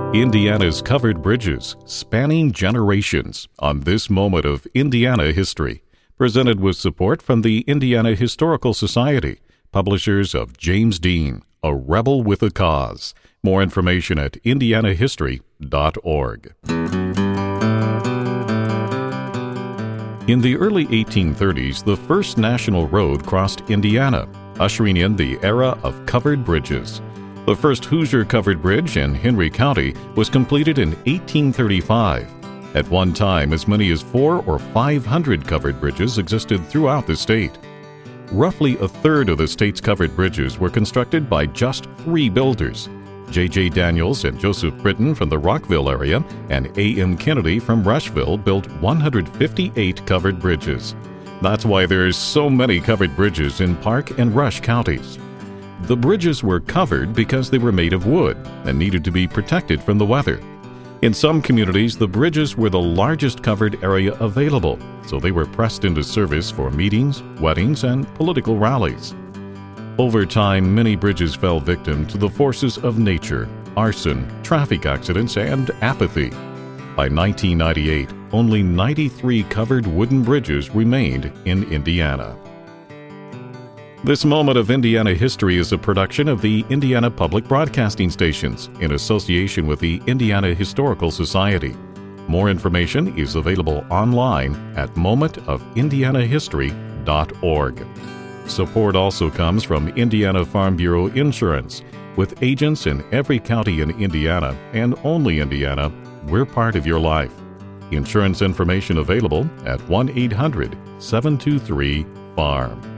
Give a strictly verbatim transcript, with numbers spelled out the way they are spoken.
Indiana's covered bridges, spanning generations, on this moment of Indiana history. Presented with support from the Indiana Historical Society, publishers of James Dean, A Rebel with a Cause. More information at indiana history dot org. In the early eighteen thirties, the first national road crossed Indiana, ushering in the era of covered bridges. The first Hoosier covered bridge in Henry County was completed in eighteen thirty-five. At one time, as many as four or five hundred covered bridges existed throughout the state. Roughly a third of the state's covered bridges were constructed by just three builders: J J Daniels and Joseph Britton from the Rockville area and A M Kennedy from Rushville built one hundred fifty-eight covered bridges. That's why there's so many covered bridges in Park and Rush counties. The bridges were covered because they were made of wood and needed to be protected from the weather. In some communities, the bridges were the largest covered area available, so they were pressed into service for meetings, weddings, and political rallies. Over time, many bridges fell victim to the forces of nature, arson, traffic accidents, and apathy. By nineteen ninety-eight, only ninety-three covered wooden bridges remained in Indiana. This moment of Indiana history is a production of the Indiana Public Broadcasting Stations in association with the Indiana Historical Society. More information is available online at moment of indiana history dot org. Support also comes from Indiana Farm Bureau Insurance. With agents in every county in Indiana and only Indiana, we're part of your life. Insurance information available at one eight hundred seven two three farm.